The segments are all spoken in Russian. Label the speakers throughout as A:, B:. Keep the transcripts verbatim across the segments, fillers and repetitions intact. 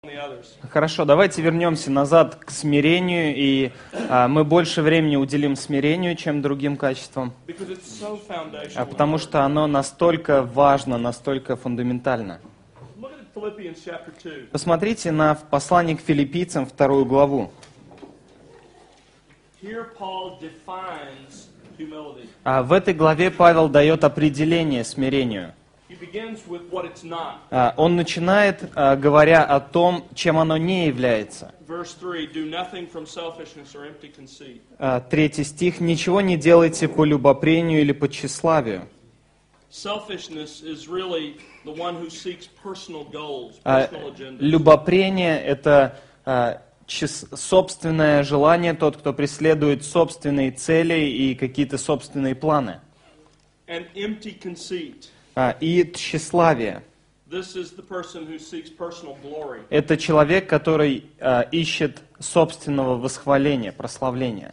A: Хорошо, давайте вернемся назад к смирению, и а, мы больше времени уделим смирению, чем другим качествам, а, потому что оно настолько важно, настолько фундаментально. Посмотрите на послание к филиппийцам, вторую главу. А в этой главе Павел дает определение смирению. Он начинает, говоря о том, чем оно не является. Третий стих. «Ничего не делайте по любопрению или по тщеславию». Любопрение — это собственное желание, тот, кто преследует собственные цели и какие-то собственные планы. И тщеславие. Это человек, который а, ищет собственного восхваления, прославления.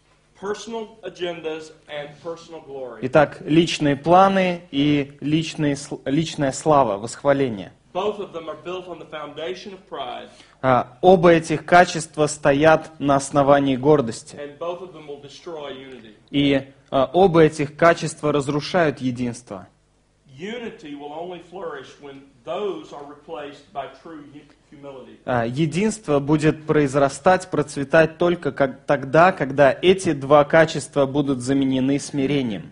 A: Итак, личные планы и личные, личная слава, восхваление. А, оба этих качества стоят на основании гордости. И а, оба этих качества разрушают единство. Единство будет произрастать, процветать только как, тогда, когда эти два качества будут заменены смирением.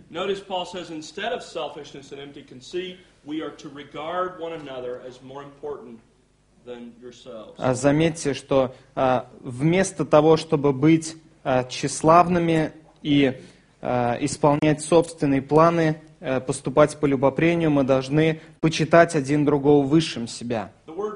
A: Заметьте, что а, вместо того, чтобы быть а, тщеславными и а, исполнять собственные планы, поступать по любопрению, мы должны почитать один другого высшим себя.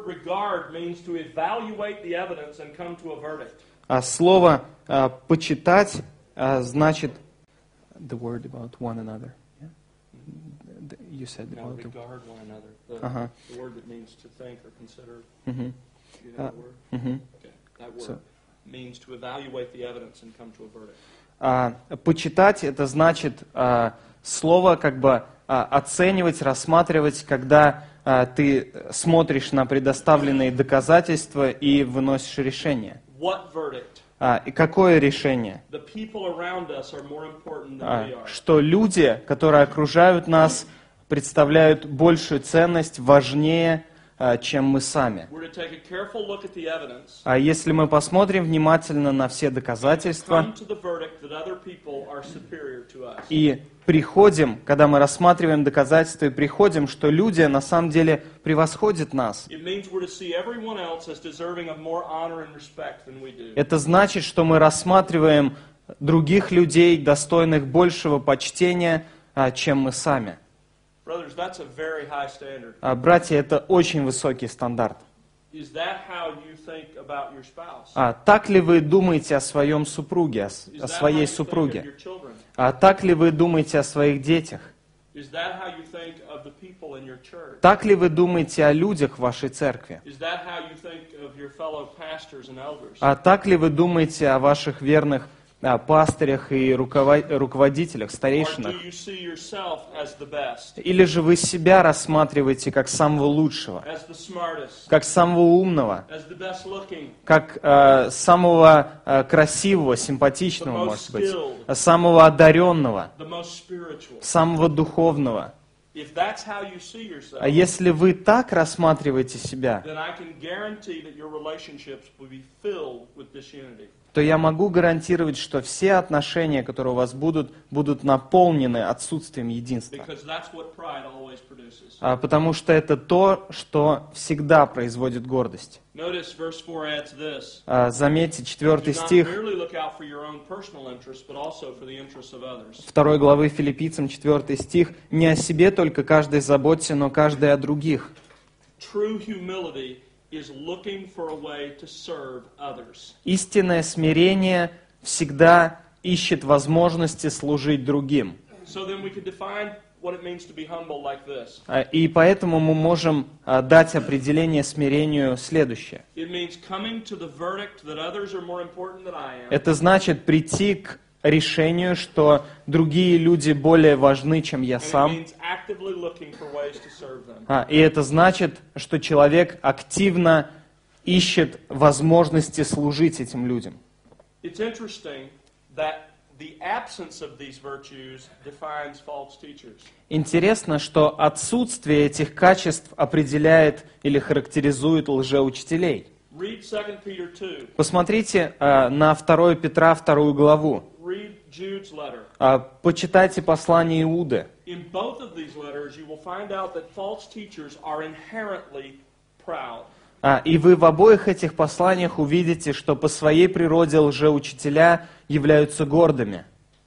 A: А слово а, «почитать» а, значит the word about one another. Yeah? You said about the... regard one another. The, uh-huh. the word that means to think or consider. Mm-hmm. You know uh, that word? Mm-hmm. Okay. That word so, means to evaluate the evidence and come to a verdict. А, почитать — это значит а, слово как бы а, оценивать, рассматривать, когда а, ты смотришь на предоставленные доказательства и выносишь решение. А, и какое решение? А, что люди, которые окружают нас, представляют большую ценность, важнее, а, чем мы сами. А если мы посмотрим внимательно на все доказательства и приходим, когда мы рассматриваем доказательства и приходим, что люди на самом деле превосходят нас, это значит, что мы рассматриваем других людей, достойных большего почтения, чем мы сами. Братья, это очень высокий стандарт. А так ли вы думаете о своем супруге, о своей супруге? А так ли вы думаете о своих детях? Так ли вы думаете о людях в вашей церкви? А так ли вы думаете о ваших верных а, пастырях и руководителях, старейшинах? Или же вы себя рассматриваете как самого лучшего, как самого умного, как а, самого а, красивого, симпатичного, может быть, самого одаренного, самого духовного? А если вы так рассматриваете себя, то я могу гарантировать, что все отношения, которые у вас будут, будут наполнены отсутствием единства. А, потому что это то, что всегда производит гордость. А, заметьте, четвертый стих второй главы Филиппийцам, четвертый стих. «Не о себе только каждый заботься, но каждый о других». Истинное смирение всегда ищет возможности служить другим. И поэтому мы можем дать определение смирению следующее. Это значит прийти к решению, что другие люди более важны, чем я сам. А, и это значит, что человек активно ищет возможности служить этим людям.
B: It's interesting that the absence of these virtues defines false teachers.
A: Интересно, что отсутствие этих качеств определяет или характеризует лжеучителей.
B: Read Second Peter two.
A: Посмотрите э, на второе Петра, вторую главу.
B: Read Jude's letter.
A: Э, почитайте послание Иуды.
B: In both of these letters, you will find out that false teachers are inherently proud.
A: А, и вы в обоих этих посланиях увидите, что по своей природе лжеучителя являются гордыми.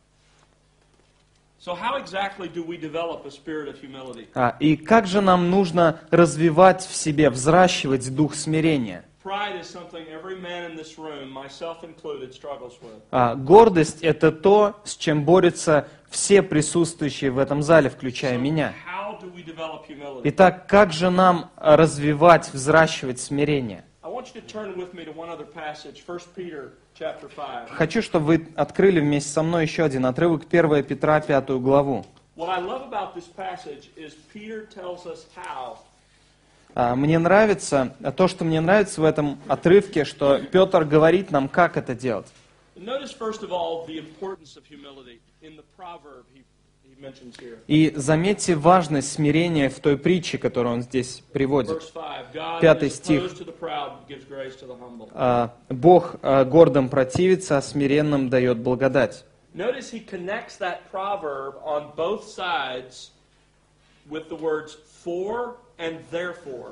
B: So how exactly do we develop a spirit of humility?
A: А, и как же нам нужно развивать в себе, взращивать дух смирения?
B: Pride is something every man in this room, myself included, struggles with.
A: А, гордость – это то, с чем борются все присутствующие в этом зале, включая
B: So
A: меня.
B: how do we develop humility?
A: Итак, как же нам развивать, взращивать смирение?
B: I want you to turn with me to one other passage, First Peter chapter five.
A: Хочу, чтобы вы открыли вместе со мной еще один отрывок, первое Петра, пятую главу.
B: What I love about this passage is Peter tells us how.
A: А, Мне нравится, то, что мне нравится в этом отрывке, что Петр говорит нам, как это делать.
B: Notice first of all the importance of humility in the proverb he, he mentions here.
A: И заметьте важность смирения в той притче, которую он здесь приводит.
B: Verse five. God
A: Пятый
B: is
A: стих.
B: opposed to the proud, but gives grace to the humble.
A: А, Бог а, гордым противится, а смиренным дает благодать.
B: Notice he connects that proverb on both sides with the words for and therefore.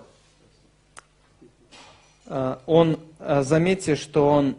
A: А, Он, а, заметьте, что он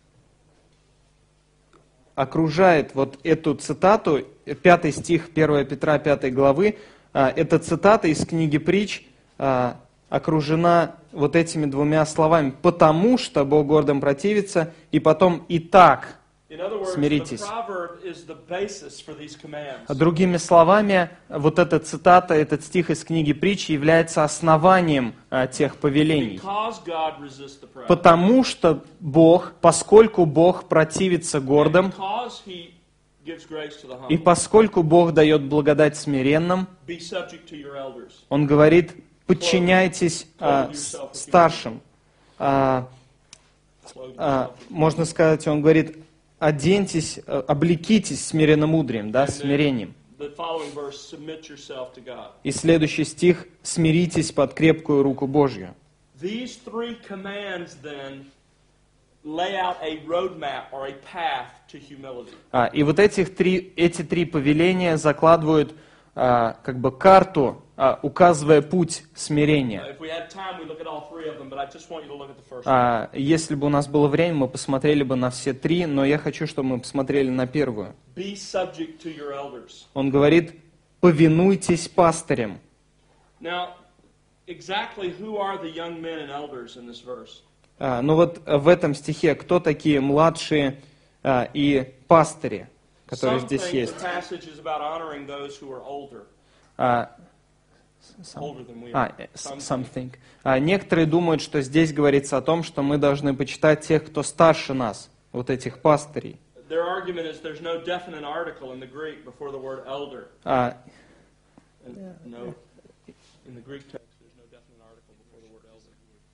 A: окружает вот эту цитату, пятый стих первое Петра пятой главы, а, эта цитата из книги Притч а, окружена вот этими двумя словами: «потому что Бог гордым противится», и потом «и так».
B: In other words,
A: Смиритесь.
B: the proverb is the basis for these commands.
A: Другими словами, вот эта цитата, этот стих из книги Притч является основанием а, тех повелений.
B: Because God resists the proud.
A: Потому что Бог, поскольку Бог противится гордым,
B: Because he gives grace to the
A: и
B: humble.
A: поскольку Бог дает благодать смиренным,
B: Be subject to your elders.
A: Он говорит: подчиняйтесь а, с- старшим. А, а, можно сказать, Он говорит: оденьтесь, а, облекитесь смиренномудрием, да, смирением.
B: The following verse, submit yourself to God.
A: И следующий стих: смиритесь под крепкую руку Божью.
B: These three commands then lay out a roadmap or a path to humility.
A: А, и вот этих три, эти три повеления закладывают а, как бы карту, а, указывая путь смирения.
B: If we had time, we'd look at all three of them, but I just want you to look at the first one.
A: А, если бы у нас было время, мы посмотрели бы на все три, но я хочу, чтобы мы посмотрели на первую.
B: Be subject to your elders.
A: Он говорит: повинуйтесь пастырям.
B: Now, exactly who are the young men and elders in this verse?
A: А, ну вот в этом стихе кто такие младшие а, и пастыри, которые
B: Some
A: здесь
B: think
A: есть?
B: the passage is about honoring those who are older,
A: А, some-
B: older than we
A: А,
B: are.
A: э,
B: Some
A: с- something. А некоторые думают, что здесь говорится о том, что мы должны почитать тех, кто старше нас, вот этих пастырей.
B: Their argument is there's no definite article in the Greek before the word elder.
A: А,
B: And no, in the Greek text, there's no definite article before the word elder.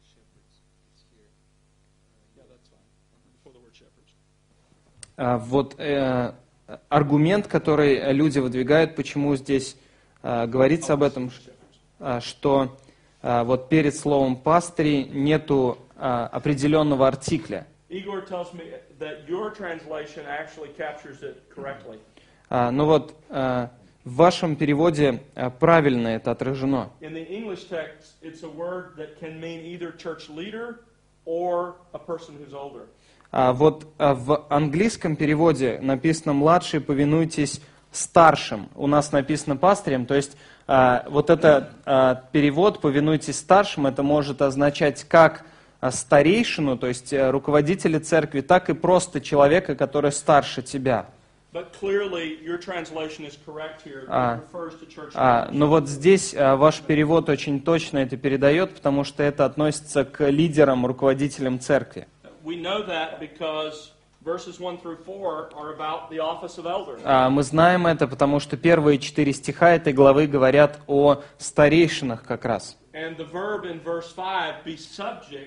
B: Yeah, that's fine. Before the word shepherds.
A: а, вот э, аргумент, который люди выдвигают, почему здесь а, говорится об этом, а, что а, вот перед словом пастыри нету а, определенного артикля.
B: Igor tells me that your translation actually captures it correctly.
A: А, ну вот а, в вашем переводе а, правильно это отражено.
B: In the English text, it's a word that can mean either church leader or a person who's older.
A: А вот а, в английском переводе написано «младшие, повинуйтесь старшим». У нас написано «пастырям», то есть а, вот этот а, перевод «повинуйтесь старшим» это может означать как а, старейшину, то есть а, руководителя церкви, так и просто человека, который старше тебя.
B: But clearly, your translation is correct here. It
A: А,
B: refers to church
A: А,
B: leaders.
A: но вот здесь а, ваш перевод очень точно это передает, потому что это относится к лидерам, руководителям церкви.
B: We know that because verses one through four are about the office of elder.
A: А, мы знаем это, потому что первые четыре стиха этой главы говорят о старейшинах как раз.
B: And the verb in verse five, be subject,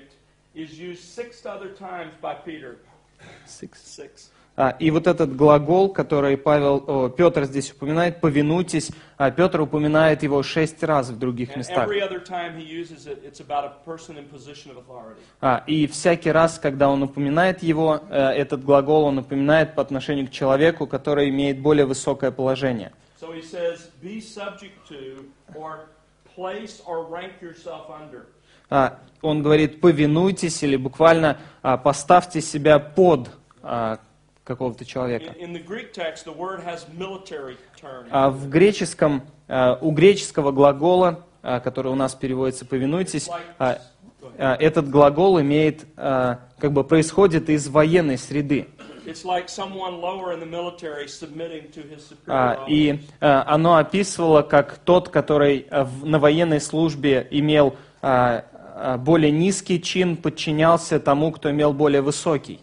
B: is used six other times by Peter.
A: Six.
B: Six.
A: А, и вот этот глагол, который Павел, о, Петр здесь упоминает, «повинуйтесь», а Петр упоминает его шесть раз в других
B: And
A: местах.
B: every other time he uses it, it's about a person in position of authority.
A: А, и всякий раз, когда он упоминает его, э, этот глагол он упоминает по отношению к человеку, который имеет более высокое положение.
B: So he says, be subject to, or place or rank yourself under.
A: А, он говорит «повинуйтесь» или буквально а, «поставьте себя под а, какого-то человека».
B: In, in the Greek text, the word has military term.
A: А в греческом, а, у греческого глагола, а, который у нас переводится «повинуйтесь», а, а, этот глагол имеет, а, как бы происходит из военной среды.
B: It's like someone lower in the military submitting to his superior
A: А,
B: officer.
A: и а, оно описывало, как тот, который а, в- на военной службе имел а, а, более низкий чин, подчинялся тому, кто имел более высокий.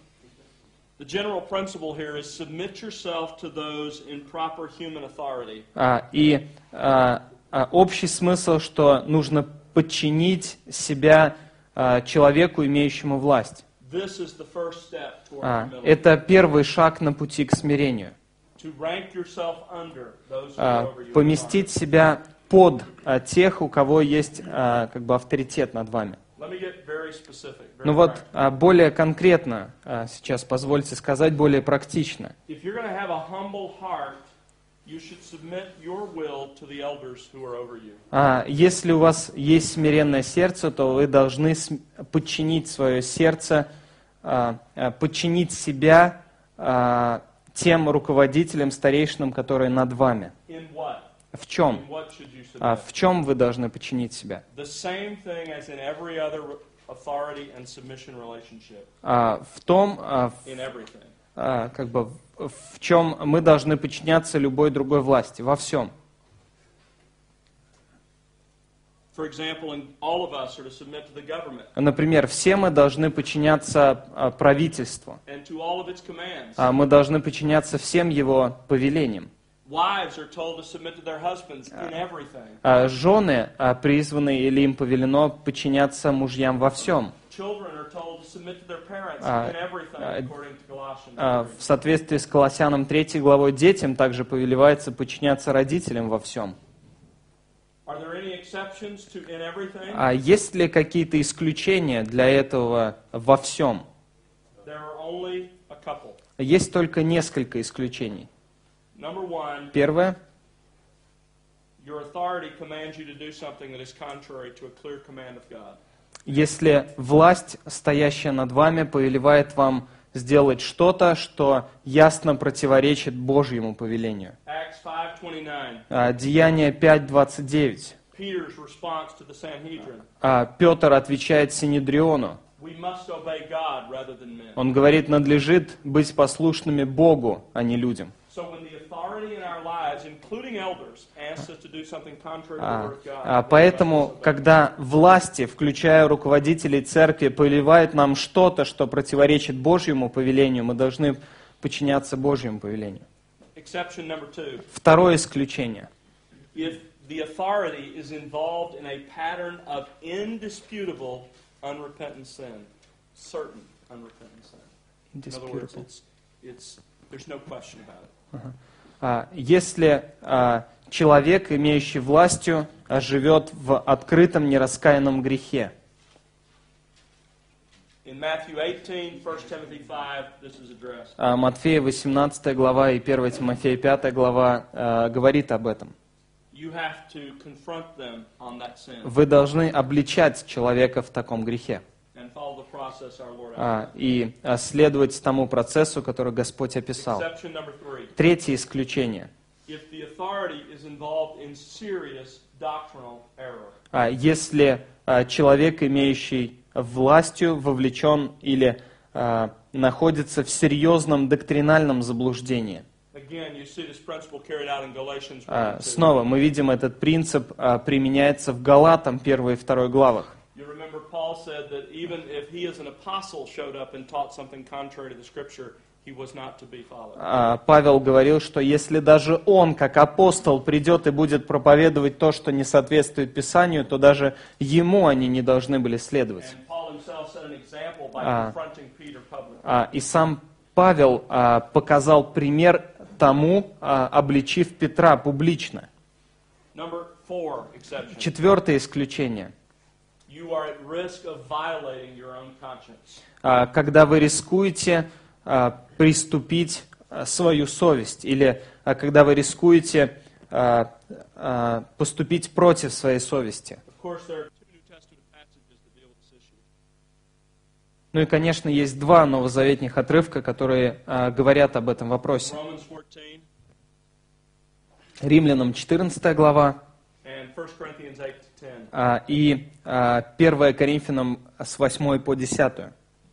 B: The general principle here is submit yourself to those in proper human authority.
A: А, и а, а, общий смысл, что нужно подчинить себя а, человеку, имеющему власть.
B: This is the first step toward
A: А,
B: humility.
A: это первый шаг на пути к смирению.
B: To rank yourself under those who are
A: А,
B: over you. in
A: поместить себя под а, тех, у кого есть а, как бы авторитет над вами.
B: authority. Let me get very specific, very
A: Ну вот
B: practical.
A: а, более конкретно а, сейчас позвольте сказать, более практично.
B: If you're going to have a humble heart, you should submit your will to the elders who are over you.
A: А, Если у вас есть смиренное сердце, то вы должны см- подчинить свое сердце, а, а, подчинить себя а, тем руководителям, старейшинам, которые над вами.
B: In what?
A: В чем?
B: In what should you
A: А,
B: submit?
A: В чем вы должны подчинить себя?
B: The same thing as in every other authority and submission relationship.
A: А, В том, а, в-
B: In everything.
A: а, как бы, в в чем мы должны подчиняться любой другой власти, во всем.
B: For example, and all of us are to submit to the government
A: Например, все мы должны подчиняться а, правительству.
B: and to all of its commands.
A: А, Мы должны подчиняться всем его повелениям.
B: Wives are told to submit to their husbands in everything.
A: А, Жены а, призваны или им повелено подчиняться мужьям во всем.
B: Children are told to submit to their parents
A: А,
B: in everything,
A: а,
B: according to Colossians.
A: А,
B: three.
A: В соответствии с Колоссянам третьей главой детям также повелевается подчиняться родителям во всем.
B: Are there any exceptions to in everything?
A: А есть ли какие-то исключения для этого во всем?
B: There are only a couple.
A: Есть только несколько исключений.
B: Number one,
A: Первое.
B: your authority commands you to do something that is contrary to a clear command of God.
A: Если власть, стоящая над вами, повелевает вам сделать что-то, что ясно противоречит Божьему повелению.
B: Acts five twenty-nine,
A: А, Деяние пять двадцать девять.
B: Peter's response to the Sanhedrin.
A: А, Петр отвечает Синедриону.
B: We must obey God rather than men.
A: Он говорит, надлежит быть послушными Богу, а не людям.
B: So when the authority in our lives, including elders, asks us to do something contrary to the
A: А,
B: word of God,
A: а,
B: we
A: Поэтому,
B: must obey.
A: когда власти, включая руководителей церкви, повелевают нам что-то, что противоречит Божьему повелению, мы должны подчиняться Божьему повелению.
B: Exception number two.
A: Второе исключение.
B: If the authority is involved in a pattern of indisputable unrepentant sin, certain unrepentant sin. In other words,
A: Indisputable.
B: it's, it's, there's no question about it.
A: А, Если а, человек, имеющий властью, а, живет в открытом нераскаянном грехе.
B: In Matthew eighteen, First Timothy five, this is addressed.
A: А, Матфея восемнадцатая глава и первая Тимофея пятая глава а, говорит об этом.
B: You have to confront them on that sin
A: Вы должны обличать человека в таком грехе
B: and follow the process our Lord
A: а,
B: outlined.
A: и а, следовать тому процессу, который Господь описал.
B: Exception number three.
A: Третье исключение.
B: If the authority is involved in serious doctrinal error.
A: А, Если а, человек, имеющий властью, вовлечен или а, находится в серьезном доктринальном заблуждении.
B: Again, you see this principle carried out in Galatians one
A: А,
B: and two.
A: Снова мы видим, этот принцип а, применяется в Галатам первой и второй главах.
B: You remember Paul said that even if he as an apostle showed up and taught something contrary to the scripture, he was not to be followed.
A: А, Павел говорил, что если даже он, как апостол, придет и будет проповедовать то, что не соответствует Писанию, то даже ему они не должны были следовать.
B: And Paul himself says set an example by
A: А,
B: confronting Peter publicly.
A: а, и сам Павел а, показал пример тому, а, обличив Петра публично.
B: Number four exception.
A: Четвертое исключение.
B: You are at risk of violating your own conscience.
A: А, когда вы рискуете а, приступить а, свою совесть, или а, когда вы рискуете а, а, поступить против своей совести.
B: Of course, there are two New Testament passages that deal with this issue.
A: Ну и, конечно, есть два новозаветных отрывка, которые а, говорят об этом вопросе.
B: Romans fourteen
A: Римлянам четырнадцатая глава
B: and First Corinthians eight to ten.
A: а, и а, первое Коринфянам с восьмой по десятую.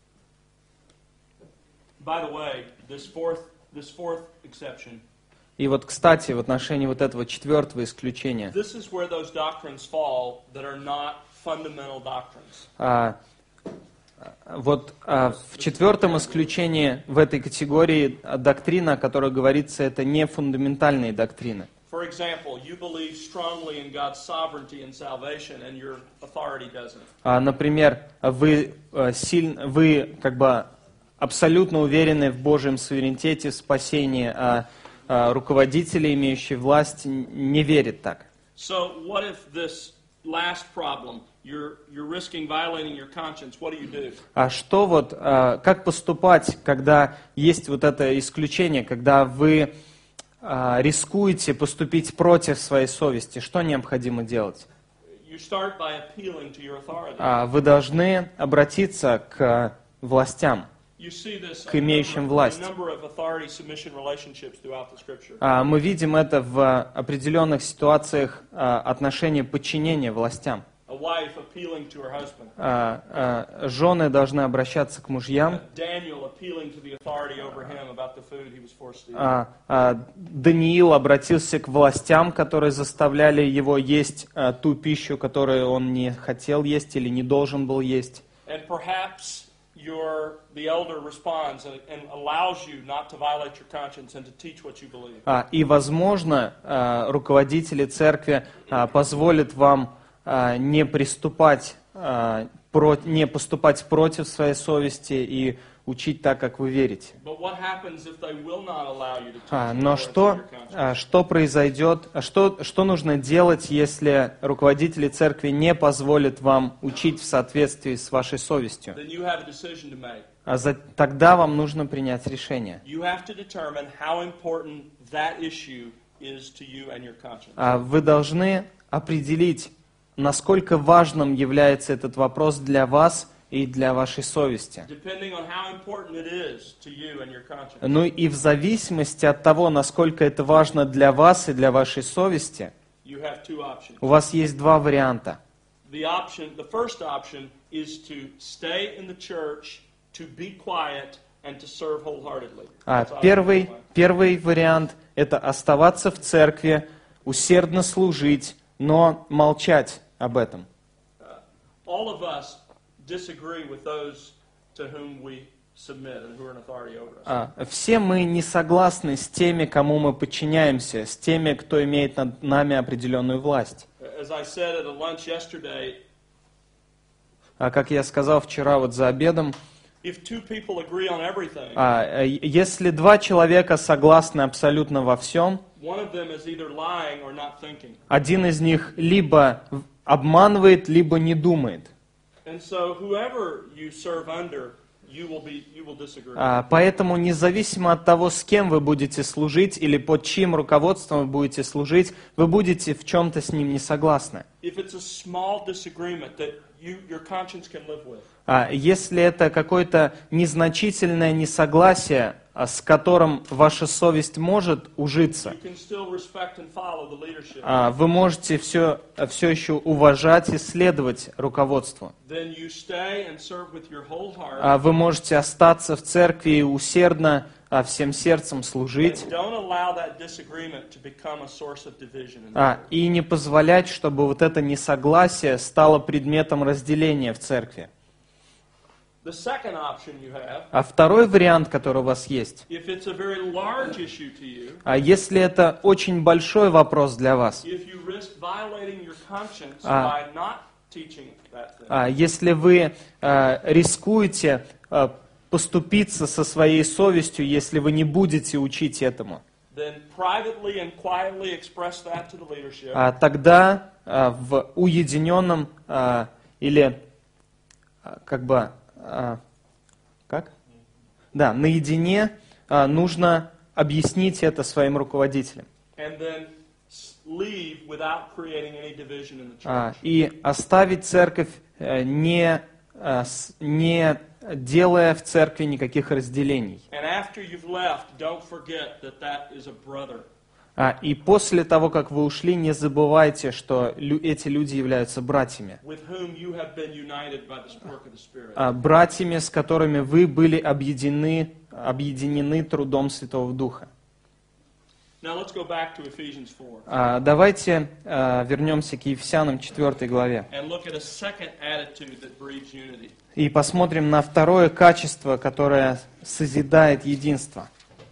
B: By the way, this fourth, this fourth exception,
A: И вот, кстати, в отношении вот этого четвертого исключения,
B: this is where those doctrines fall that are not fundamental doctrines.
A: а, вот а, в четвертом исключении в этой категории а, доктрина, о которой говорится, это не фундаментальные доктрины.
B: For example, you believe strongly in God's sovereignty and salvation, and your authority doesn't.
A: А, например, вы, а, силь- вы как бы абсолютно уверены в Божьем суверенитете, в спасении, а, а руководители, имеющие власть, н- не верят так.
B: So what if this last problem, you're, you're risking violating your conscience, what do you do?
A: А что вот, а, как поступать, когда есть вот это исключение, когда вы а, рискуете поступить против своей совести? Что необходимо делать?
B: You start by appealing to your authority.
A: А, вы должны обратиться к властям.
B: You see this
A: к имеющим власть.
B: in a number of authority submission relationships throughout the Scripture.
A: А, мы видим это в определенных ситуациях а, отношения подчинения властям.
B: A wife appealing to her husband.
A: А, а, жены должны обращаться к мужьям.
B: Daniel appealing to the authority over him about the food he was forced to eat.
A: А, а, Даниил обратился к властям, которые заставляли его есть а, ту пищу, которую он не хотел есть или не должен был есть.
B: And perhaps your the elder responds and, and allows you not to violate your conscience and to teach what you believe.
A: А, и, возможно, а, руководители церкви а, позволят вам а, не приступать, а, про, не поступать против своей совести и учить так, как вы верите.
B: But what happens if they will not allow you to teach
A: А,
B: in
A: но
B: accordance with
A: что,
B: your conscience?
A: а, что произойдет, а что, что нужно делать, если руководители церкви не позволят вам учить в соответствии с вашей совестью?
B: Then you have a decision to make.
A: А за- тогда вам нужно принять решение.
B: You have to determine how important that issue is to you and your conscience.
A: А вы должны определить, насколько важным является этот вопрос для вас и для вашей совести.
B: Depending on how important it is to you and your conscience.
A: Ну и в зависимости от того, насколько это важно для вас и для вашей совести,
B: You have two options.
A: у вас есть два варианта.
B: The option, the first option is to stay in the church, to be quiet, and to serve wholeheartedly.
A: А,
B: That's option
A: первый,
B: one.
A: первый вариант – это оставаться в церкви, усердно служить, но молчать об этом.
B: All of us disagree with those to whom we submit and who are in authority over us.
A: А, все мы не согласны с теми, кому мы подчиняемся, с теми, кто имеет над нами определенную власть.
B: As I said at a lunch yesterday,
A: А, как я сказал вчера вот за обедом,
B: if two people agree on everything,
A: а, э, если два человека согласны абсолютно во всем,
B: one of them is either lying or not thinking.
A: один из них либо обманывает, либо не думает.
B: And so whoever you serve under, you will be you will disagree.
A: А, Поэтому независимо от того, с кем вы будете служить или под чьим руководством вы будете служить, вы будете в чем-то с ним не согласны.
B: If it's a small disagreement that you your conscience can live with,
A: А если это какое-то незначительное несогласие, а, с которым ваша совесть может ужиться,
B: you can still respect and follow the leadership.
A: а, вы можете все, все еще уважать и следовать руководству.
B: Then you stay and serve with your whole heart.
A: А вы можете остаться в церкви и усердно, а, всем сердцем служить,
B: And don't allow that disagreement to become a source of division. in the
A: а,
B: church.
A: и не позволять, чтобы вот это несогласие стало предметом разделения в церкви.
B: The second option you have,
A: А второй вариант, который у вас есть,
B: if it's a very large issue to you,
A: а если это очень большой вопрос для вас,
B: if you risk violating your conscience
A: Ah.
B: by not teaching that thing.
A: А, Если вы а, рискуете а, поступиться со своей совестью, если вы не будете учить этому,
B: Then privately and quietly express that to the leadership.
A: а, тогда а, в уединенном а, или а, как бы а, как? Да, наедине а, нужно объяснить это своим руководителям.
B: And then s- leave without creating any division in the church.
A: А, И оставить церковь, э, не, а, с- не делая в церкви никаких разделений.
B: And after you've left, don't forget that that is a brother.
A: А, И после того, как вы ушли, не забывайте, что лю- эти люди являются братьями.
B: With whom you have been united by the work of the Spirit.
A: А, Братьями, с которыми вы были объединены, объединены трудом Святого Духа.
B: Now let's go back to Ephesians four
A: А, Давайте а, вернемся к Ефесянам четвёртой главе
B: and look at a second attitude that breeds unity.
A: и посмотрим на второе качество, которое созидает единство.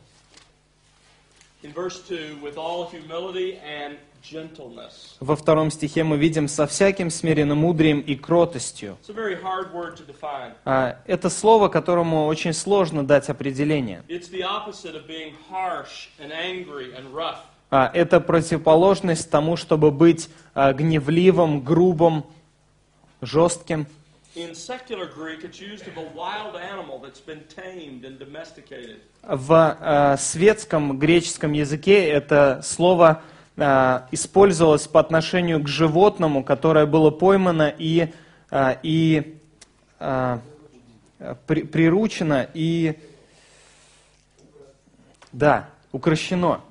B: In verse two, with all humility and gentleness.
A: Во втором стихе мы видим «со всяким смиренномудрием и кротостью».
B: It's a very hard word to define.
A: А, Это слово, которому очень сложно дать определение.
B: It's the opposite of being harsh and angry and rough.
A: А, Это противоположность тому, чтобы быть а, гневливым, грубым, жестким.
B: In secular Greek, it's used of a wild animal that's been tamed and domesticated.
A: В а, светском греческом языке это слово а, использовалось по отношению к животному, которое было поймано и, а, и а, при, приручено и да, укрощено.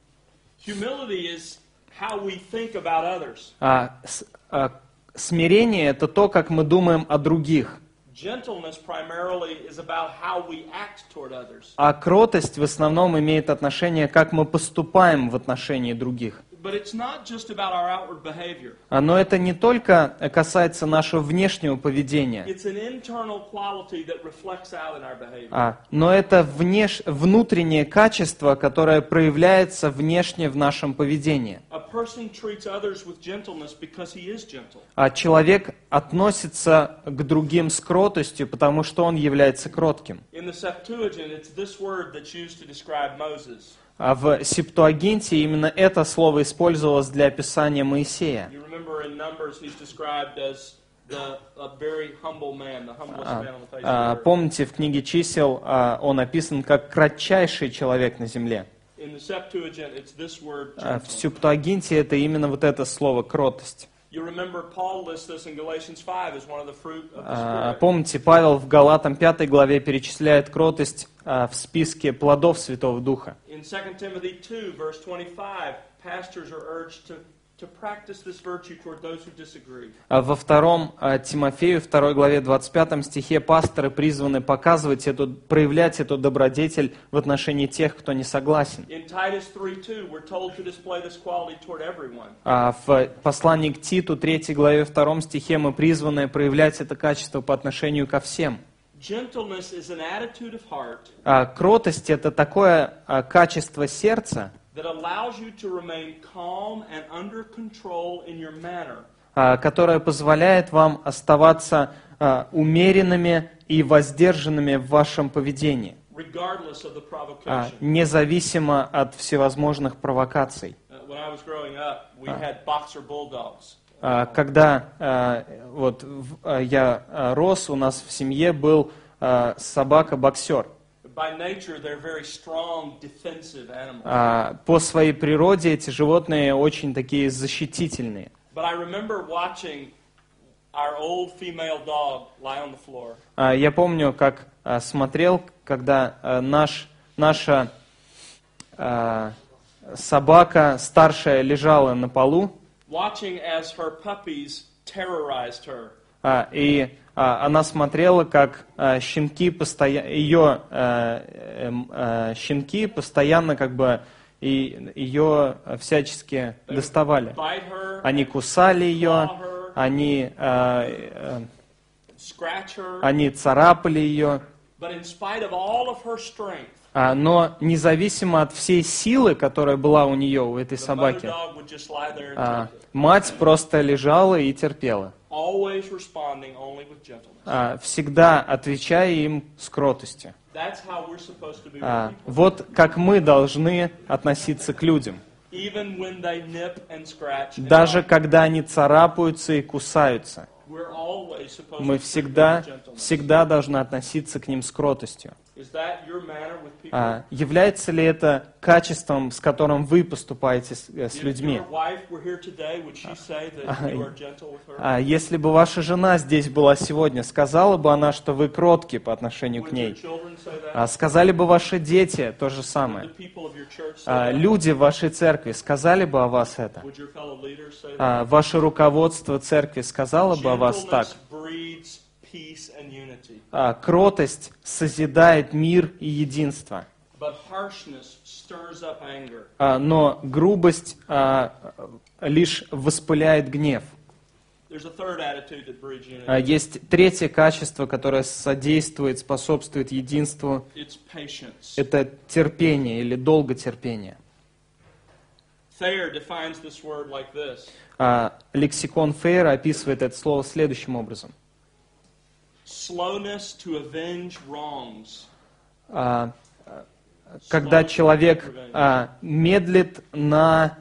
B: Humility is how we think about others.
A: А, с- а, смирение это то, как мы думаем о других.
B: Gentleness primarily is about how we act toward others.
A: А кротость в основном имеет отношение, как мы поступаем в отношении других.
B: But it's not just about our outward behavior.
A: А, Но это не только касается нашего внешнего поведения,
B: It's an internal quality that reflects out in our behavior.
A: а, но это внеш... внутреннее качество, которое проявляется внешне в нашем поведении.
B: A person treats others with gentleness because he is gentle.
A: А человек относится к другим с кротостью, потому что он является кротким.
B: In the Septuagint, it's this word that's used to describe Moses.
A: А в Септуагинте именно это слово использовалось для описания Моисея.
B: You remember in Numbers, he's described as the, a very humble man, the humblest man on the face of the
A: А,
B: earth.
A: Помните, в книге чисел а, он описан как кратчайший человек на земле.
B: In the Septuagint, it's this word
A: А в
B: gentle.
A: Септуагинте это именно вот это слово кротость.
B: You remember Paul lists this in Galatians five as one of the fruit of the
A: А,
B: Spirit.
A: Помните, Павел в Галатам пятой главе перечисляет кротость а, в списке плодов Святого Духа.
B: In Second Timothy two, verse twenty-five, pastors are urged to, to practice this virtue toward those who disagree.
A: А во втором а, Тимофею, второй главе, двадцать пятом стихе пасторы призваны показывать эту, проявлять эту добродетель в отношении тех, кто не согласен.
B: In Titus three two, we're told to display this quality toward everyone.
A: А в послании к Титу, третьей главе, втором стихе мы призваны проявлять это качество по отношению ко всем.
B: Gentleness is an attitude of heart
A: А кротость – это такое а, качество сердца,
B: that allows you to remain calm and under control in your manner,
A: а, которое позволяет вам оставаться а, умеренными и воздержанными в вашем поведении,
B: regardless of the
A: а,
B: provocation.
A: независимо от всевозможных провокаций.
B: Uh, when I was growing up, we had boxer bulldogs.
A: А, Когда а, вот, в- а, я а, рос, у нас в семье был а, собака-боксер.
B: By nature, they're very strong, defensive animals.
A: А, По своей природе эти животные очень такие защитительные.
B: But I remember watching our old female dog lie on the floor.
A: А, Я помню, как а, смотрел, когда а, наш, наша а, собака старшая лежала на полу,
B: Watching as her puppies terrorized her.
A: а, и а, она смотрела, как а, щенки постоя... ее а, эм, а, щенки постоянно как бы и ее всячески доставали.
B: Bite her,
A: Они кусали ее,
B: claw her,
A: они, а, э,
B: scratch her.
A: они царапали ее.
B: But in spite of all of her strength,
A: А, Но независимо от всей силы, которая была у нее, у этой
B: the mother
A: собаки,
B: dog would just lie there and
A: а,
B: take it.
A: мать просто лежала и терпела.
B: always responding only with gentleness.
A: а, всегда отвечая им с кротостью.
B: That's how we're supposed to be with
A: А,
B: people.
A: вот как мы должны относиться к людям.
B: Even when they nip and scratch and
A: Даже
B: bite,
A: когда они царапаются и кусаются,
B: we're always supposed
A: мы
B: to treat them
A: всегда,
B: with gentleness.
A: всегда должны относиться к ним с кротостью.
B: Is that your manner with people?
A: А, является ли это качеством, с которым вы поступаете с, э, с
B: If
A: людьми?
B: your wife were here today, would she say that you are gentle with her?
A: А, если бы ваша жена здесь была сегодня, сказала бы она, что вы кротки по отношению к
B: Would your
A: ней?
B: children say that?
A: А, сказали бы ваши дети то же
B: Would
A: самое?
B: the people of your church say
A: А,
B: that?
A: люди в вашей церкви сказали бы о вас это?
B: Would your fellow leaders say that?
A: А, ваше руководство церкви сказало бы о вас так?
B: Gentleness breeds peace and unity,
A: А, кротость созидает мир и единство,
B: but harshness stirs up anger.
A: а, но грубость а, лишь воспыляет гнев.
B: There's a third attitude that breeds
A: А,
B: unity.
A: есть третье качество, которое содействует, способствует единству.
B: It's patience.
A: Это терпение или долготерпение.
B: Thayer defines this word like this.
A: А, лексикон Фейера описывает это слово следующим образом.
B: Slowness to avenge wrongs.
A: А, когда человек а, медлит на,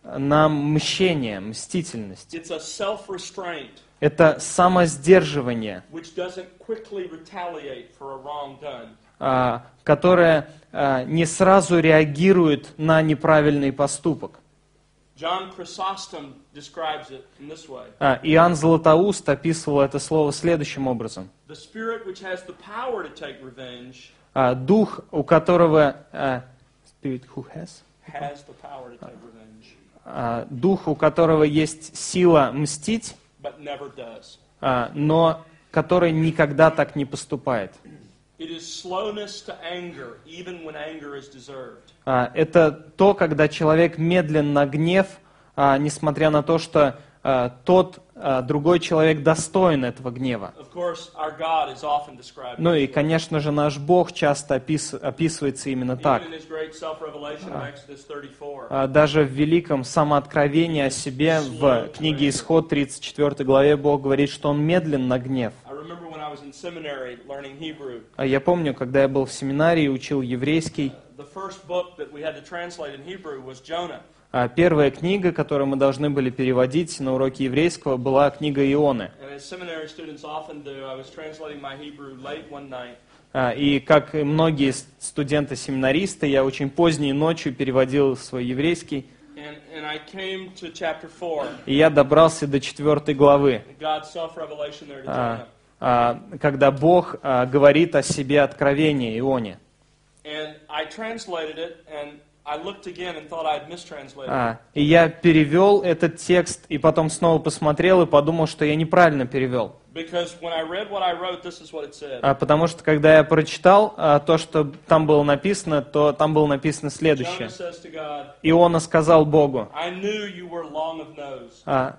A: на мщение, мстительность.
B: It's a self-restraint
A: Это самосдерживание,
B: which doesn't quickly retaliate for a wrong done.
A: а, которое а, не сразу реагирует на неправильный поступок.
B: John Chrysostom describes it in this way.
A: А, Иоанн Златоуст описывал это слово следующим образом.
B: The spirit which has the power to take revenge
A: А, дух, у которого... а, spirit who has?
B: has the power to take revenge,
A: А, дух, у которого есть сила мстить,
B: but never does.
A: а, но который никогда так не поступает.
B: It is slowness to anger, even when anger is deserved.
A: А, это то, когда человек медлен на гнев, а, несмотря на то, что а, тот, а, другой человек достоин этого гнева.
B: Of course, our God is often described
A: Ну и,
B: this way.
A: конечно же, наш Бог часто опис- описывается именно так.
B: Even in His great self-revelation of Exodus thirty-four.
A: А, даже в великом самооткровении о себе в книге Исход тридцать четвёртой главе Бог говорит, что Он медлен на гнев.
B: I remember when I was in seminary learning Hebrew,
A: А я помню, когда я был в семинарии и учил еврейский,
B: the first book that we had to translate in Hebrew was Jonah.
A: а первая книга, которую мы должны были переводить на уроке еврейского, была книга Ионы.
B: And as seminary students often do, I was translating my Hebrew late one night.
A: А, И как и многие с- студенты-семинаристы, я очень поздней ночью переводил свой еврейский,
B: And, and I came to chapter four,
A: и я добрался до четвертой главы,
B: God's self-revelation there to
A: а,
B: Jonah.
A: а, когда Бог а, говорит о себе откровение Ионе.
B: And I translated it, and I looked again and thought I had mistranslated it.
A: А, И я перевел этот текст, и потом снова посмотрел и подумал, что я неправильно перевел.
B: Because when I read what I wrote, this is what it said.
A: А, Потому что когда я прочитал а, то, что там было написано, то там было написано
B: Jonah
A: следующее.
B: says to God,
A: Иона сказал Богу:
B: I knew you were long of nose.
A: а,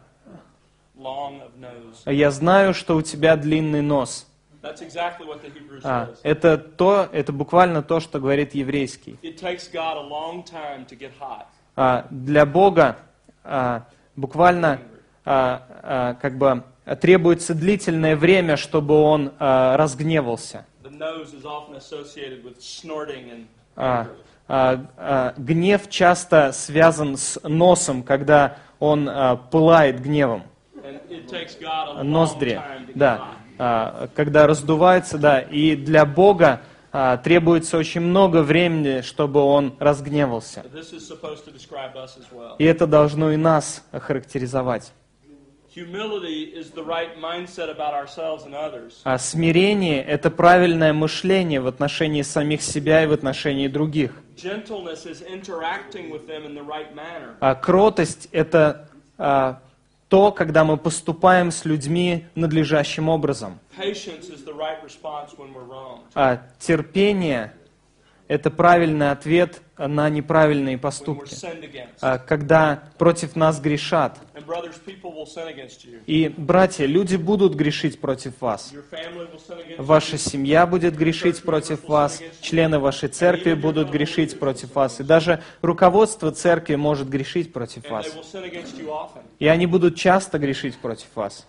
B: Long of nose.
A: «Я знаю, что у тебя длинный нос».
B: That's exactly what the Hebrew
A: А,
B: says.
A: это то, это буквально то, что говорит еврейский.
B: It takes God a long time to get hot.
A: А, для Бога а, буквально а, а, как бы требуется длительное время, чтобы он а, разгневался.
B: The nose is often associated with snorting and
A: А,
B: anger.
A: а, а, гнев часто связан с носом, когда он а, пылает гневом.
B: And it takes God a long
A: Ноздри,
B: time to get
A: да,
B: hot.
A: а, когда раздувается, да, и для Бога а, требуется очень много времени, чтобы он разгневался.
B: This is supposed to describe us as well.
A: И это должно и нас охарактеризовать.
B: Humility is the right mindset about ourselves and others.
A: А смирение – это правильное мышление в отношении самих себя и в отношении других.
B: Gentleness is interacting with them in the right manner.
A: А кротость – это а, то, когда мы поступаем с людьми надлежащим образом.
B: Patience is the right response when we're wronged.
A: А терпение – это правильный ответ на неправильные
B: When we're
A: поступки,
B: sinned against.
A: а, когда против нас грешат.
B: And brothers, people will sin against you.
A: И, братья, люди будут грешить против вас.
B: Your family will sin against you.
A: Ваша семья будет грешить против вас, члены вашей церкви будут грешить против вас, и даже руководство церкви может грешить против
B: And
A: вас.
B: they will sin against you often.
A: И они будут часто грешить против вас.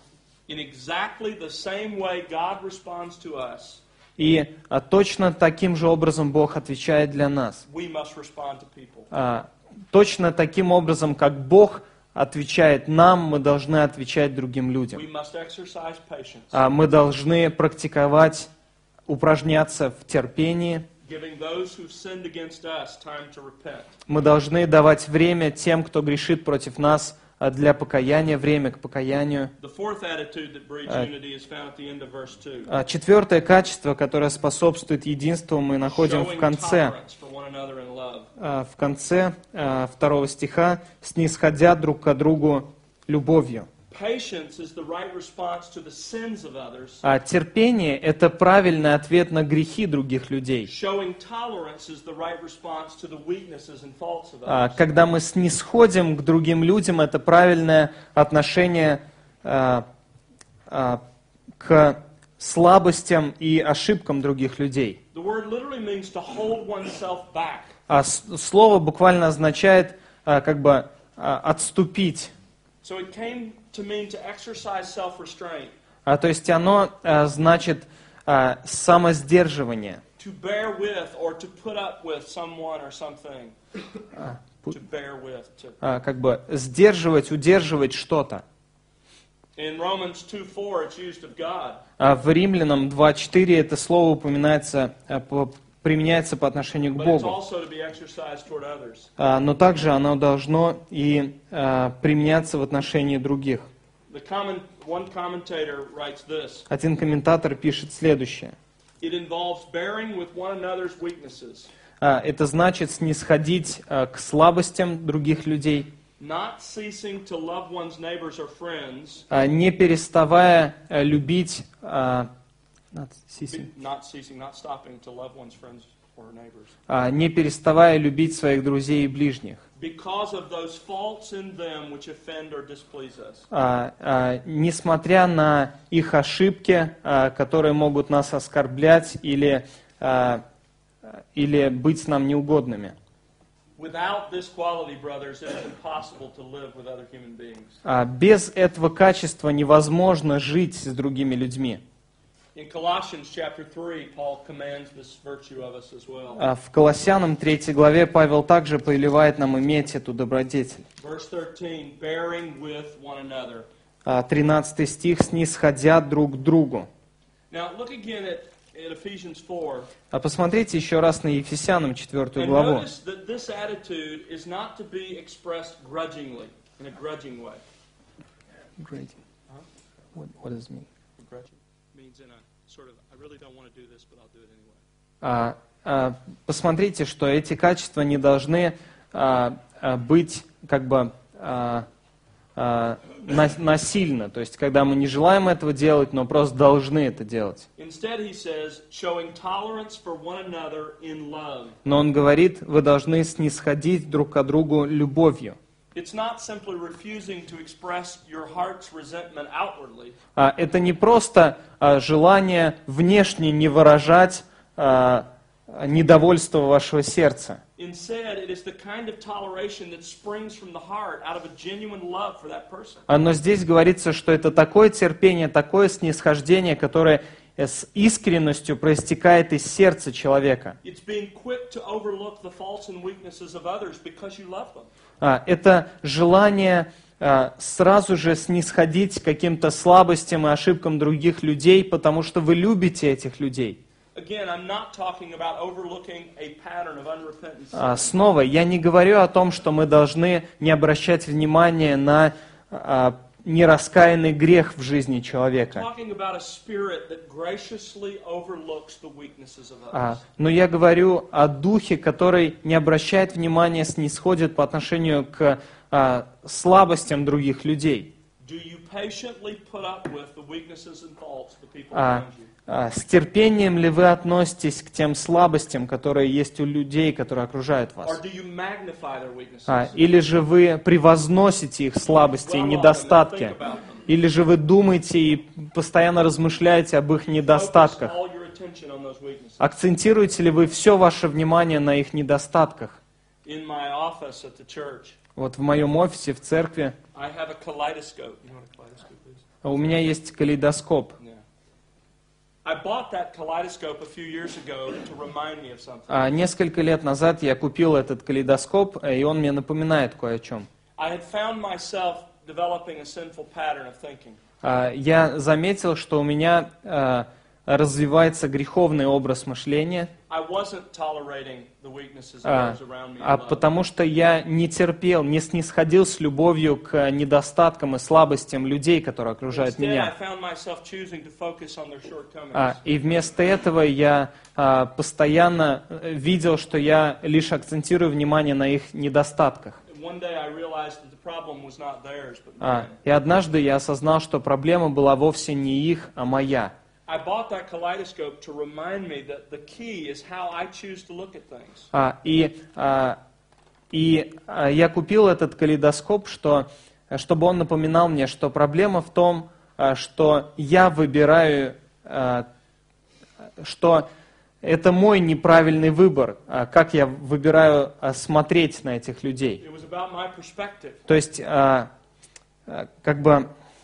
B: In exactly the same way God responds to us,
A: И а, точно таким же образом Бог отвечает для нас.
B: we must respond to people.
A: А, точно таким образом, как Бог отвечает нам, мы должны отвечать другим людям.
B: We must exercise patience,
A: А, мы должны практиковать, упражняться в терпении.
B: giving those who sinned against us time to repent.
A: Мы должны давать время тем, кто грешит против нас, а, для покаяния, время к покаянию.
B: The fourth attitude that breeds unity is found at the end of verse two.
A: А, четвертое качество, которое способствует единству, мы находим в
B: Showing
A: конце.
B: tolerance for one another in love.
A: А, в конце а, второго стиха, снисходя друг к другу любовью.
B: Patience is the right response to the sins of others.
A: А терпение – это правильный ответ на грехи других людей.
B: Showing tolerance is the right response to the weaknesses and faults of
A: А,
B: others.
A: когда мы снисходим к другим людям, это правильное отношение а, а, к слабостям и ошибкам других людей.
B: The word literally means to hold oneself back.
A: А с- слово буквально означает а, как бы а, отступить.
B: So it came to mean to exercise self-restraint,
A: А, то есть оно а, значит а, самосдерживание.
B: to bear with or to put up with someone or something.
A: put-
B: To bear with. To.
A: А, как бы сдерживать, удерживать что-то.
B: In Romans two four, it's used of God.
A: А в Римлянам два четыре это слово упоминается, а, по- применяется по отношению к
B: But it's
A: Богу.
B: also to be exercised toward others.
A: А, но также оно должно и а, применяться в отношении других.
B: The common, one commentator writes this.
A: Один комментатор пишет следующее.
B: It involves bearing with one another's weaknesses,
A: А, это значит снисходить а, к слабостям других людей,
B: not ceasing to love one's neighbors or friends,
A: а, не переставая а, любить, а, not ceasing,
B: not ceasing, not stopping to love one's friends or neighbors,
A: а, не переставая любить своих друзей и ближних,
B: because of those faults in them which offend or displease us.
A: а, а, несмотря на их ошибки, а, которые могут нас оскорблять или, а, или быть нам неугодными.
B: Without this quality, brothers, it is impossible to live with other human beings.
A: А, без этого качества невозможно жить с другими людьми.
B: In Colossians chapter three, Paul commands this virtue of us as well.
A: А, в Колоссянам третьей главе Павел также повелевает нам иметь эту добродетель.
B: Verse thirteen, bearing with one another.
A: А, тринадцатый стих, снисходя друг к другу.
B: Now, look again at, at Ephesians four.
A: А посмотрите еще раз на Ефесянам четвертую
B: And
A: главу.
B: notice that this attitude is not to be expressed grudgingly, in a grudging way.
A: What, what does it mean?
B: Grudging means in a sort of, I really don't want to do this, but I'll do it anyway.
A: А, а, посмотрите, что эти качества не должны а, а, быть как бы а, а, на- насильно. То есть, когда мы не желаем этого делать, но просто должны это делать.
B: Instead, he says, showing tolerance for one another in love.
A: Но он говорит, вы должны снисходить друг к другу любовью.
B: It's not simply refusing to express your heart's resentment outwardly.
A: А, это не просто а, желание внешне не выражать а, недовольство вашего сердца.
B: Instead, it is the kind of toleration that springs from the heart out of a genuine love for that person.
A: А, Но здесь говорится, что это такое терпение, такое снисхождение, которое с искренностью проистекает из сердца человека.
B: It's being quick to overlook the faults and weaknesses of others because you love them.
A: А, Это желание а, сразу же снисходить к каким-то слабостям и ошибкам других людей, потому что вы любите этих людей.
B: Again, I'm not talking about overlooking a pattern of unrepentant
A: А,
B: sin.
A: Снова, я не говорю о том, что мы должны не обращать внимания на а, нераскаянный грех в жизни человека.
B: Talking about a spirit that graciously overlooks the weaknesses of
A: А,
B: others.
A: Но я говорю о духе, который не обращает внимания, снисходит по отношению к а, слабостям других людей.
B: Do you patiently put up with the weaknesses and faults of the people
A: А,
B: around you?
A: а, С терпением ли вы относитесь к тем слабостям, которые есть у людей, которые окружают
B: Or
A: вас?
B: do you magnify their weaknesses?
A: А, Или же вы превозносите их слабости и
B: Dwell on them and
A: недостатки?
B: think about them.
A: Или же вы думаете и постоянно размышляете об их
B: Focus
A: недостатках?
B: all your attention on those weaknesses.
A: Акцентируете ли вы все ваше внимание на их недостатках?
B: In my office at the church,
A: Вот в моем офисе, в церкви,
B: I have a kaleidoscope. You know what a kaleidoscope is?
A: у меня есть калейдоскоп.
B: Yeah. I bought that kaleidoscope a few years ago to remind me of something.
A: А несколько лет назад я купил этот калейдоскоп, и он мне напоминает кое о чем.
B: I had found myself developing a sinful pattern of thinking.
A: А, я заметил, что у меня а, развивается греховный образ мышления,
B: I wasn't tolerating the weaknesses of
A: а,
B: those around me in
A: а
B: love.
A: потому что я не терпел, не снисходил с любовью к недостаткам и слабостям людей, которые окружают
B: Instead, I
A: меня.
B: found myself choosing to focus on their shortcomings.
A: А, и вместо этого я а, постоянно видел, что я лишь акцентирую внимание на их недостатках.
B: One day I realized that the problem was not theirs, but
A: А,
B: mine.
A: и однажды я осознал, что проблема была вовсе не их, а моя.
B: I bought that kaleidoscope to remind me that the key is how I choose to look at things.
A: А, и а, и а, я купил этот калейдоскоп, что, чтобы он напоминал мне, что проблема в том, а, что я выбираю, а, что это мой неправильный выбор, а, как я выбираю а, смотреть на этих людей.
B: It was about my perspective.
A: То есть, а, а, как бы,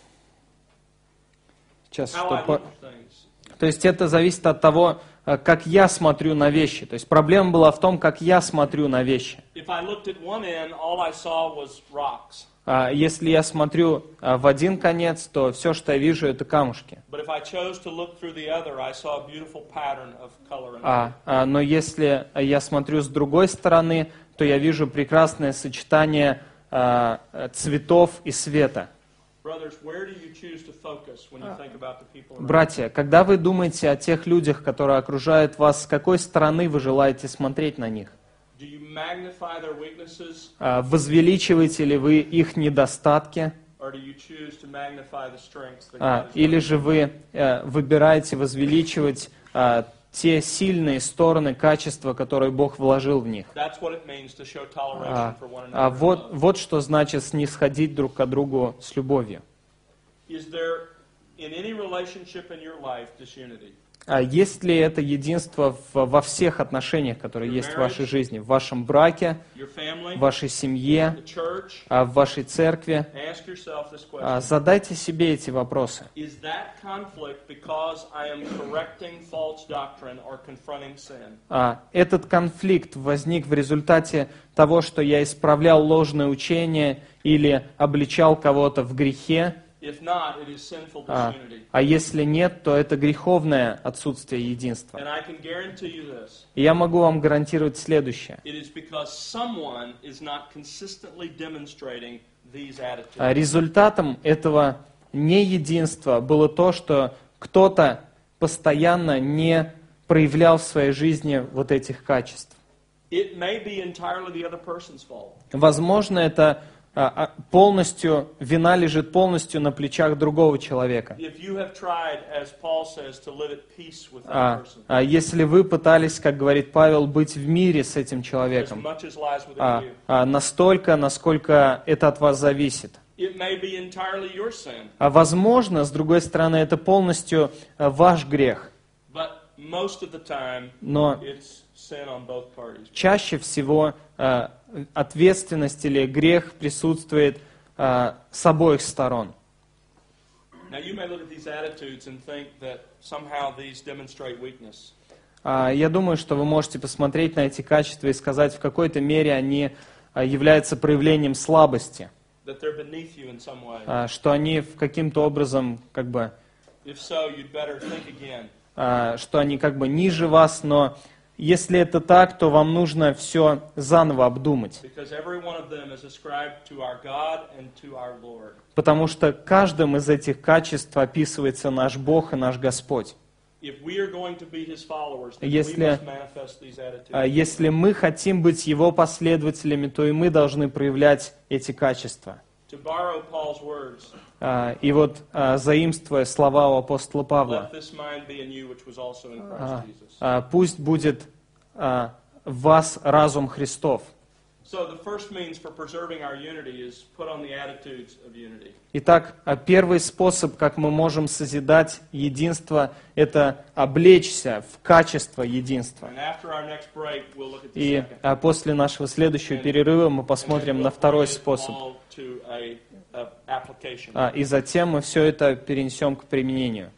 A: сейчас,
B: How
A: что
B: I
A: по-
B: look at things.
A: то есть это зависит от того, а, как я смотрю на вещи. То есть проблема была в том, как я смотрю на вещи.
B: If I looked at one end, all I saw was rocks.
A: А, Если я смотрю а, в один конец, то все, что я вижу, это камушки.
B: But if I chose to look through the other, I saw a beautiful pattern of color and
A: А, а, но если я смотрю с другой стороны, то я вижу прекрасное сочетание а, цветов и света.
B: Brothers, where do you choose to focus when you think about the people around you?
A: Братья, когда вы думаете о тех людях, которые окружают вас, с какой стороны вы желаете смотреть на них?
B: Do you magnify their weaknesses,
A: А, Возвеличиваете ли вы их недостатки?
B: or do you choose to magnify the strengths that
A: А,
B: God has
A: Или
B: given
A: же вы э, выбираете возвеличивать а, те сильные стороны, качества, которые Бог вложил в них?
B: you? That's what it means to show toleration
A: А,
B: for one
A: а
B: another. in
A: вот,
B: love.
A: вот что значит снисходить друг к другу с любовью.
B: Is there in any relationship in your life disunity?
A: А есть ли это единство в- во всех отношениях, которые есть в вашей жизни? В вашем браке,
B: Your family,
A: в вашей семье,
B: the church?
A: а, в вашей церкви?
B: Ask yourself this
A: А,
B: question.
A: Задайте себе эти вопросы.
B: Is that conflict because I am correcting false doctrine or confronting sin?
A: А, Этот конфликт возник в результате того, что я исправлял ложное учение или обличал кого-то в грехе.
B: If not, it is sinful
A: А,
B: disunity.
A: а если нет, то это греховное отсутствие единства.
B: And I can guarantee you this.
A: И я могу вам гарантировать следующее.
B: It is because someone is not consistently demonstrating these
A: А
B: attitudes.
A: результатом этого неединства было то, что кто-то постоянно не проявлял в своей жизни вот этих качеств.
B: It may be entirely the other person's fault.
A: Возможно, это а, а, полностью, вина лежит полностью на плечах другого человека.
B: If you have tried, as Paul says, to live at peace with that
A: А,
B: person,
A: а если вы пытались, как говорит Павел, быть в мире с этим
B: as
A: человеком,
B: much as lies within
A: а,
B: you,
A: а, настолько, насколько это от вас зависит.
B: it may be entirely your sin.
A: А возможно, с другой стороны, это полностью а, ваш грех.
B: But most of the time,
A: Но
B: it's sin on both parties.
A: чаще всего а, ответственность или грех присутствует а, с обоих сторон.
B: Now, you may look at these attitudes and think that somehow these demonstrate weakness.
A: А, я думаю, что вы можете посмотреть на эти качества и сказать, в какой-то мере они а, являются проявлением слабости,
B: That they're beneath you in some way.
A: а, что они в каким-то образом, как бы,
B: If so, you'd better think again.
A: а, что они как бы ниже вас, но если это так, то вам нужно все заново обдумать.
B: Because every one of them is ascribed to our God and to our Lord.
A: Потому что каждым из этих качеств описывается наш Бог и наш Господь.
B: If we are going to be His followers, then we
A: Если-
B: must manifest these
A: А
B: attitudes.
A: Если мы хотим быть Его последователями, то и мы должны проявлять эти качества.
B: To borrow Paul's words,
A: А, И вот, а, заимствуя слова у апостола Павла,
B: let this mind be in you, which was also in
A: а,
B: Christ Jesus.
A: а, пусть будет а, в вас разум Христов.
B: So the first means for preserving our unity is put on the attitudes of unity.
A: Итак, а первый способ, как мы можем созидать единство, это облечься в качество единства.
B: And after our next break, we'll look at the
A: И
B: second.
A: а, после нашего следующего перерыва мы посмотрим на второй способ.
B: To a, a application.
A: А, и затем мы все это перенесем к применению.